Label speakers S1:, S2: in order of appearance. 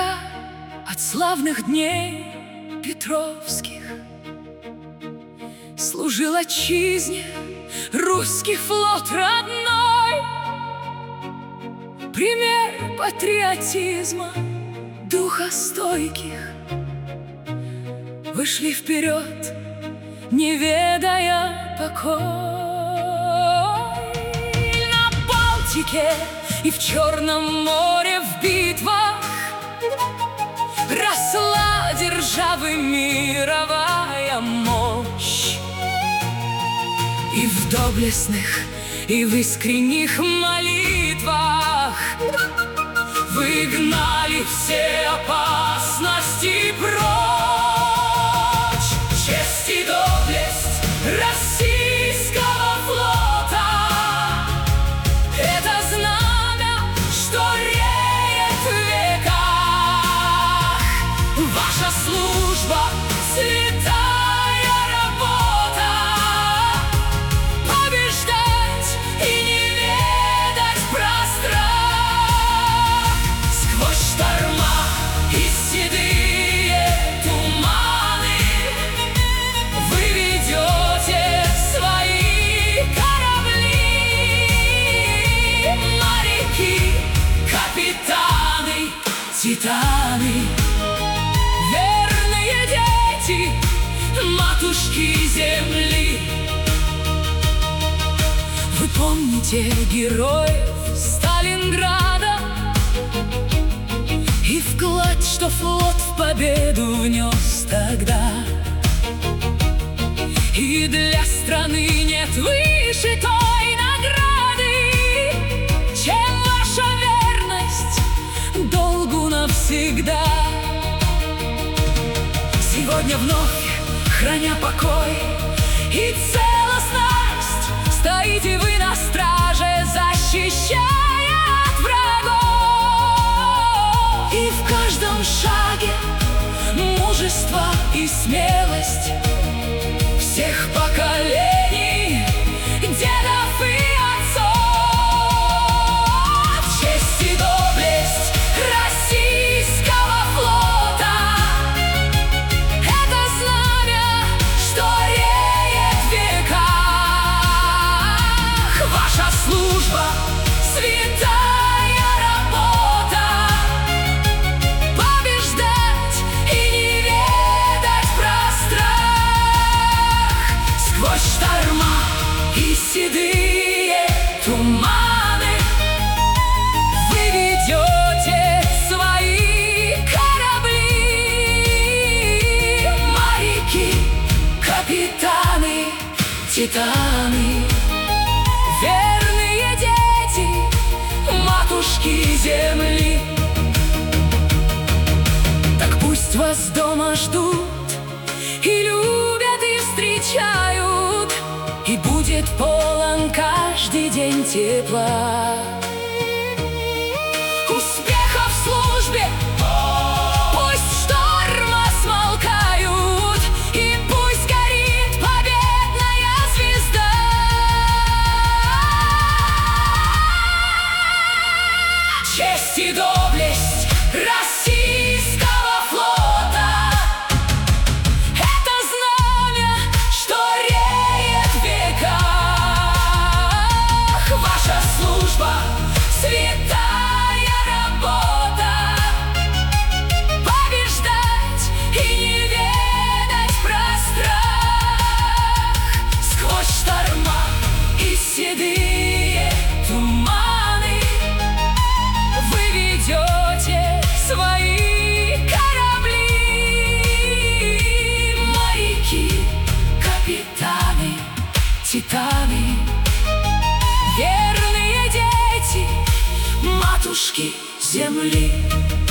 S1: века от славных дней петровских служил отчизне русский флот родной. Пример патриотизма, духа стойких, вышли вперед, не ведая покой. На Балтике и в Черном море в битвах росла державы мировая мощь. И в доблестных, и в искренних молитвах выгнали все опасности прочь. Честь и доблесть российского флота — это знамя, что реет в веках. Ваша служба — святая работа, побеждать и не ведать про страх. Сквозь шторма и седые туманы вы ведете свои корабли. Моряки, капитаны, титаны, верные дети матушки земли. Вы помните героев Сталинграда и вклад, что флот в победу внес тогда. И для страны нет выше той награды, чем ваша верность долгу навсегда. Сегодня вновь, храня покой и целостность, стоите вы на страже, защищая от врагов. И в каждом шаге мужество и смелость всех поколений, дедов и отцов. Честь и доблесть российского флота — это знамя, что реет в веках. Ваша служба — святая работа, побеждать и не ведать про страх. Сквозь шторма и седые туманы вы ведете свои корабли. Моряки, капитаны, титаны, верные дети матушки земли. Так пусть вас дома ждут и любят, и встречают, и будет полон каждый день тепла. Успеха в службе, пусть шторма смолкают, и пусть горит победная звезда. Честь и доблесть российского флота — это знамя, что реет в веках. Ваша служба — святая работа, побеждать и не ведать про страх. Сквозь шторма и седые туманы вы ведете свои корабли. Моряки, капитаны, титаны, верные дети матушки земли.